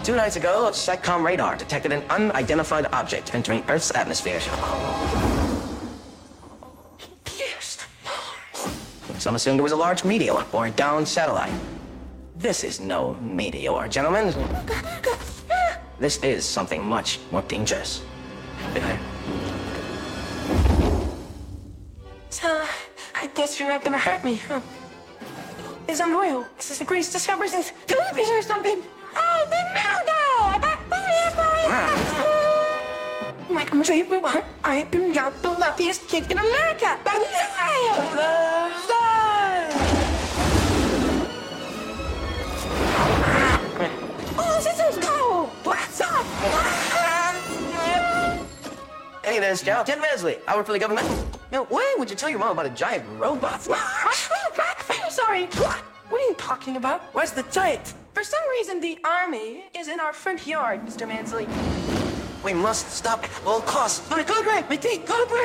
2 nights ago, SATCOM radar detected an unidentified object entering Earth's atmosphere. Yes. Some assumed it was a large meteor or a downed satellite. This is no meteor, gentlemen. This is something much more dangerous. So, I guess you're not gonna hurt me, huh? Is I'm loyal. This is the greatest discovery since television or something. Oh, the Like, I'm sure you I've been the luckiest kid in America. Oh, systems go! What's up? Hey, there's Captain Wesley. I work for the government. No way would you tell your mom about a giant robot? Sorry. What are you talking about? Where's the giant? For some reason, the army is in our front yard, Mr. Mansley. We must stop at all costs. Go to Greg, my team. Go to Greg.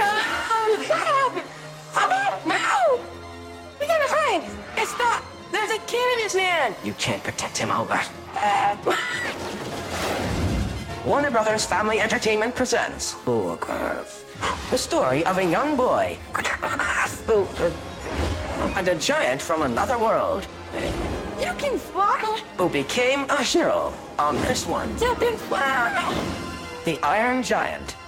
No! We gotta hide. It's not. There's a kid in his hand. You can't protect him, Albert. Warner Brothers Family Entertainment presents the story of a young boy who and a giant from another world You can fly. who became a hero on this one. You can fly. The Iron Giant.